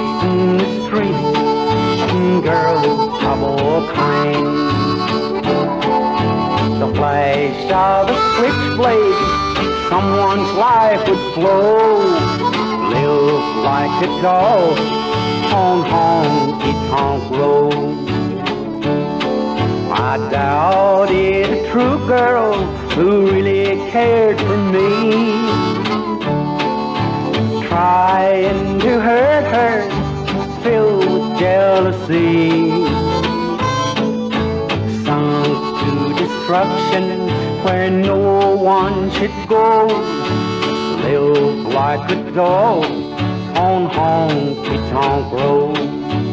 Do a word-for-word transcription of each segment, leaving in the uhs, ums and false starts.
in the street, girls of all kinds. The flash of a switchblade, someone's life would flow. Live like a dog on honky-tonk road. I doubted a true girl who really cared for me, trying to hurt her, filled with jealousy. Sunk to destruction where no one should go. Live like a dog on honky-tonk road.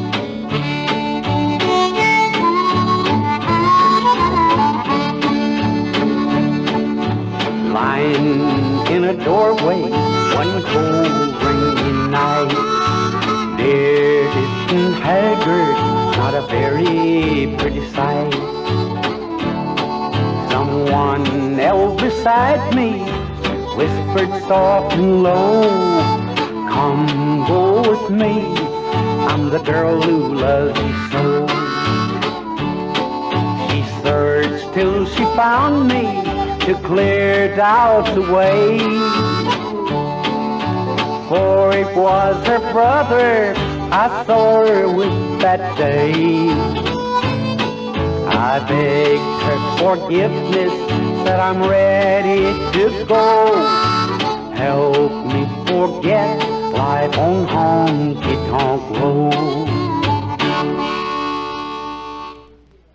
Lying in a doorway one cold rainy night, bearded and haggard, not a very pretty sight. Someone else beside me whispered soft and low, come go with me, I'm the girl who loves you so. She searched till she found me to clear doubt away, for it was her brother I saw her with that day. I begged her forgiveness, said I'm ready to go. Help me forget life on honky-tonk road.